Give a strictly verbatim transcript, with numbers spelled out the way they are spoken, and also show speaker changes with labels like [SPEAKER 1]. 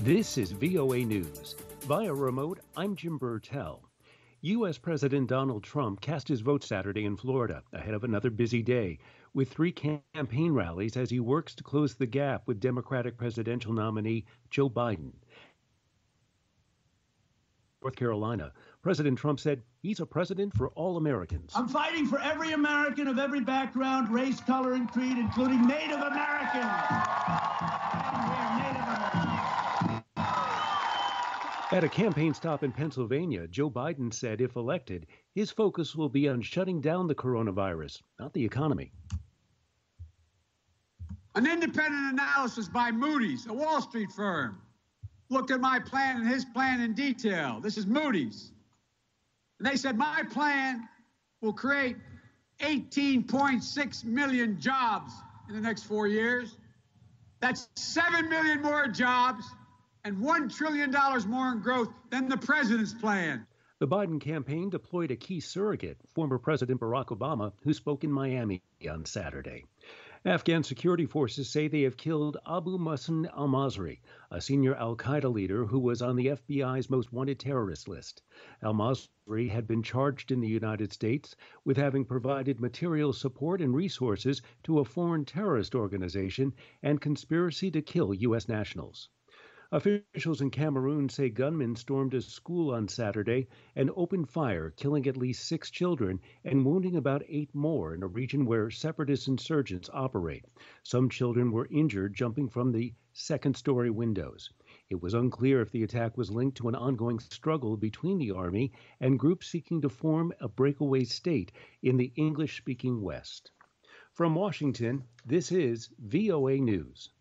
[SPEAKER 1] This is V O A News. Via remote, I'm Jim Burtell. U S. President Donald Trump cast his vote Saturday in Florida ahead of another busy day with three campaign rallies as he works to close the gap with Democratic presidential nominee Joe Biden. North Carolina, President Trump said he's a president for all Americans.
[SPEAKER 2] I'm fighting for every American of every background, race, color, and creed, including Native Americans. We're Native Americans.
[SPEAKER 1] At a campaign stop in Pennsylvania, Joe Biden said if elected, his focus will be on shutting down the coronavirus, not the economy.
[SPEAKER 3] An independent analysis by Moody's, a Wall Street firm, looked at my plan and his plan in detail. This is Moody's. And they said my plan will create eighteen point six million jobs in the next four years. That's seven million more jobs and one trillion dollars more in growth than the president's plan.
[SPEAKER 1] The Biden campaign deployed a key surrogate, former President Barack Obama, who spoke in Miami on Saturday. Afghan security forces say they have killed Abu Muhsin al-Masri, a senior al-Qaeda leader who was on the F B I's most wanted terrorist list. Al-Masri had been charged in the United States with having provided material support and resources to a foreign terrorist organization and conspiracy to kill U S nationals. Officials in Cameroon say gunmen stormed a school on Saturday and opened fire, killing at least six children and wounding about eight more in a region where separatist insurgents operate. Some children were injured jumping from the second-story windows. It was unclear if the attack was linked to an ongoing struggle between the army and groups seeking to form a breakaway state in the English-speaking West. From Washington, this is V O A News.